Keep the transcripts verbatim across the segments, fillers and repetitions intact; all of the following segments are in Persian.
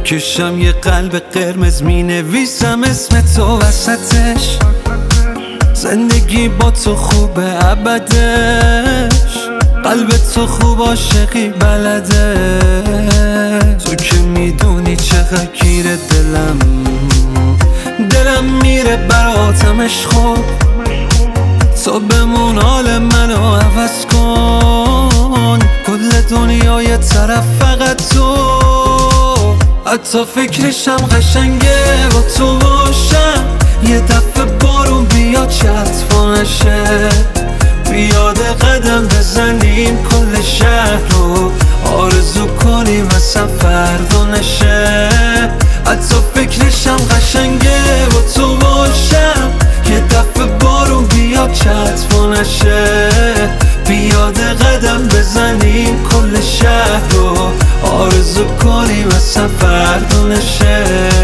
میکشم یه قلب قرمز، مینویسم اسم تو وسطش. زندگی با تو خوبه ابدش، قلب تو خوب عاشقی بلده. تو که میدونی چقدر گیره دلم، دلم میره براتم عشق. تو بمون حال منو عوض کن، کل دنیا یه طرف فقط تو. حتی فکرشم قشنگه با تو باشم، یه دفعه بارون بیاد چطفا نشه، بیاد قدم بزنیم کل شهر رو آرزو کنیم اصلا فردا نشه. حتی فکرشم قشنگه با تو باشم، یه دفعه بارون بیاد چطفا نشه، بیاد قدم بزنیم کل شهر رو آرزو کنیم اصلا فردا نشه.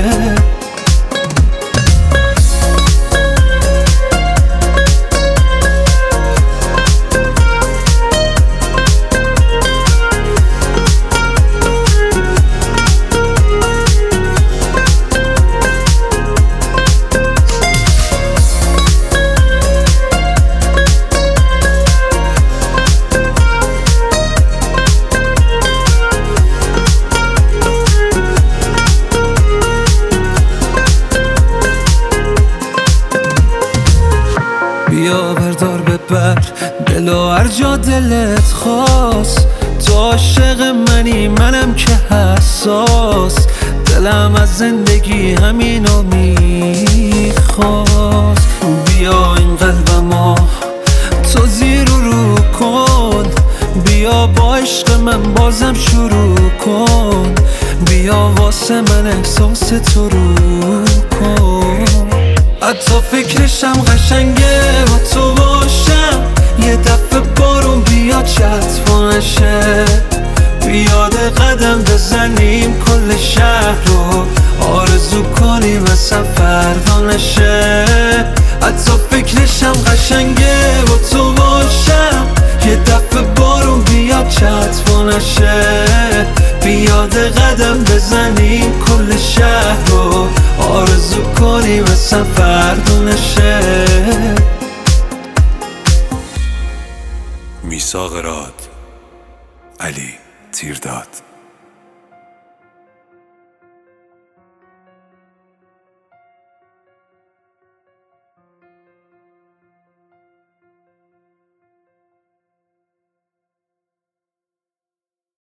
بیا بردار ببر دلو هر جا دلت خواست، تو عاشق منی منم که حساس، دلم از زندگی همینو میخواست. بیا این قلبمو تو زیر و رو کن، بیا با عشق من بازم شروع کن، بیا واسه من احساس تو رو کن. حتی فکرشم قشنگه با تو باشم، یه دفعه بارون بیاد چطفا نشه، بیاد قدم بزنیم کل شهر رو آرزو کنیم اصلا فردا نشه. حتی فکرشم قشنگه با تو باشم، یه دفعه بارون بیاد چطفا نشه، بیاد قدم بزنیم کل شهر رو آرزو کنیم اصلا فردا نشه. میثاق راد، علی تیرداد.